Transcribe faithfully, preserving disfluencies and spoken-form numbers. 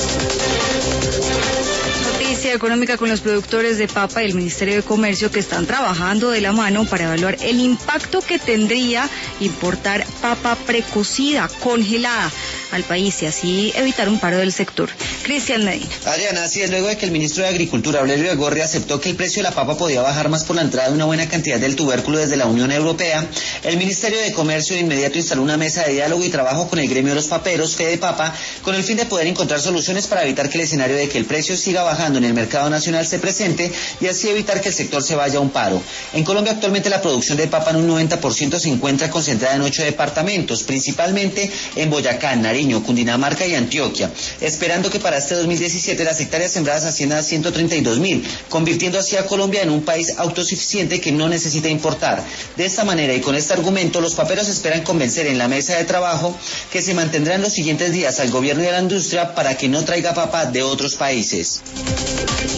Económica con los productores de papa y el Ministerio de Comercio, que están trabajando de la mano para evaluar el impacto que tendría importar papa precocida, congelada, al país y así evitar un paro del sector. Cristian Medina. Adriana, así es, luego de que el ministro de Agricultura, Aurelio Egorria, aceptó que el precio de la papa podía bajar más por la entrada de una buena cantidad del tubérculo desde la Unión Europea, el Ministerio de Comercio de inmediato instaló una mesa de diálogo y trabajo con el gremio de los paperos, Fede Papa, con el fin de poder encontrar soluciones para evitar que el escenario de que el precio siga bajando en el mercado nacional se presente y así evitar que el sector se vaya a un paro. En Colombia actualmente la producción de papa en un noventa por ciento se encuentra concentrada en ocho departamentos, principalmente en Boyacá, Nariño, Cundinamarca y Antioquia, esperando que para este dos mil diecisiete las hectáreas sembradas asciendan a ciento treinta y dos mil, convirtiendo así a Colombia en un país autosuficiente que no necesita importar. De esta manera y con este argumento, los paperos esperan convencer en la mesa de trabajo que se mantendrá en los siguientes días al gobierno y a la industria para que no traiga papa de otros países.